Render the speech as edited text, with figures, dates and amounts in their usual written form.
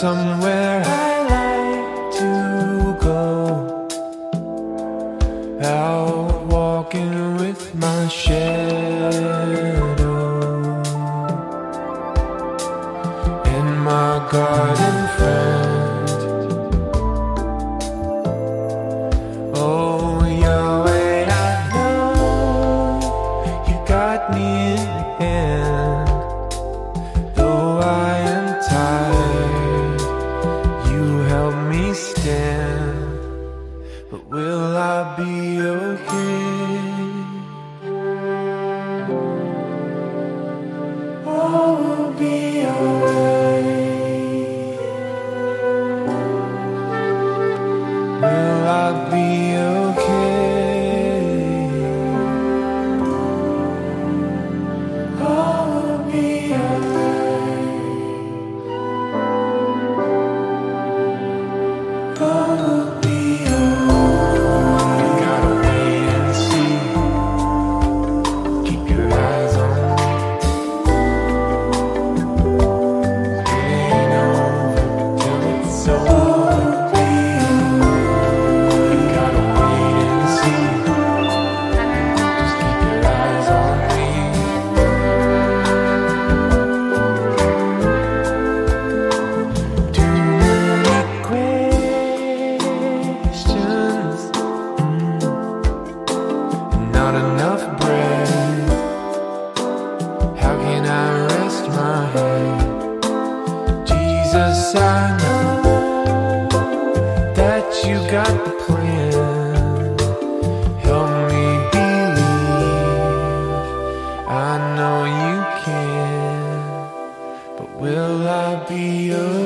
somewhere I like to go, out walking with my shadow and my garden friend. Oh Yahweh, I know you got me in hand. Though I am tired, you help me stand. But will I be okay? All will be alright. Will I be okay? All will be alright. All will be alright. You gotta wait and see. Keep your eyes on me. It ain't over till it's over. You gotta wait and see. Just keep your eyes on me. Too many questions, and not enough bread. How can I rest my head? Jesus, I know that you got the plan. Help me believe. I know you can. But will I be okay?